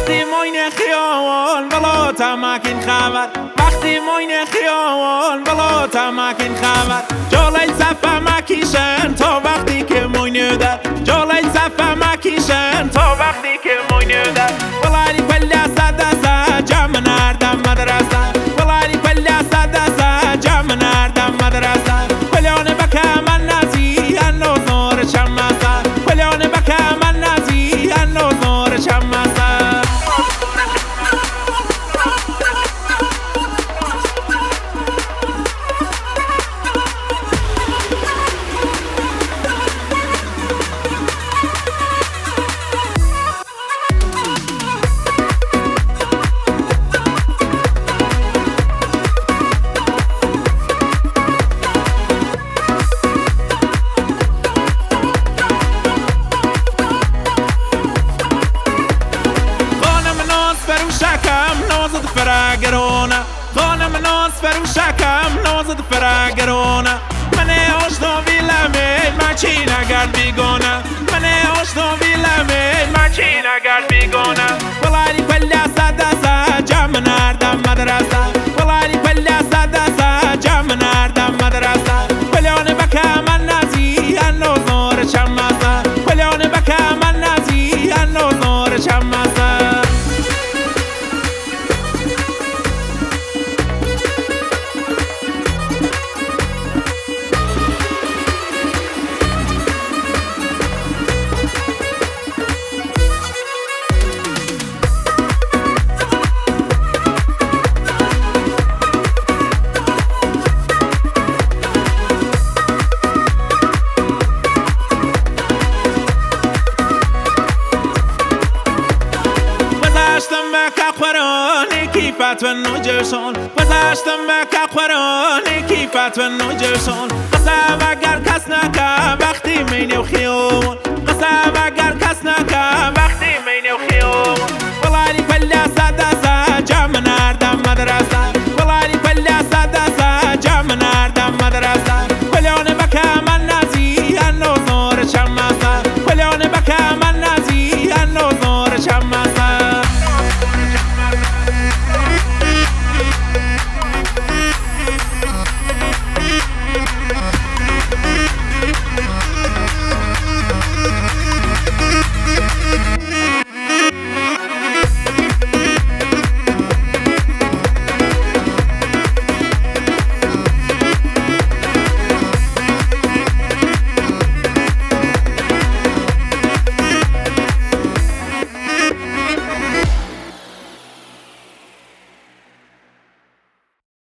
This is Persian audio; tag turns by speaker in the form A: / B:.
A: وقتی موین خیال بلا تمکین خبر وقتی موین خیال بلا تمکین خبر جالای صفه مکیشن تا وقتی که موین در جالای صفه مکیشن تا وقتی که موین در ولاری پلی صد جمع نردم مدرسه ولاری پلی صد جمع نردم مدرسه پلیانه بکه من نزی هنوز نور شمسه پلیانه بکه من نزی هنوز نور شمسه فراگرونه خانم ناز فروشکم نازد فراگرونه من آشنا ویلمه مچی نگرد بیگانه من آشنا ویلمه مچی نگرد بیگانه ولاری پلی صد جمع نردم مدرسه ولاری پلی صد جمع نردم مدرسه پلیانه بکه من نزی هنوز نور شمسه پلیانه بکه من نزی هنوز نور شمسه کیفت و نوجشون گذاشتم به کقورانی کیفت و نوجشون قصب اگر کس نکه وقتی مینی و خیون قصب اگر کس نکه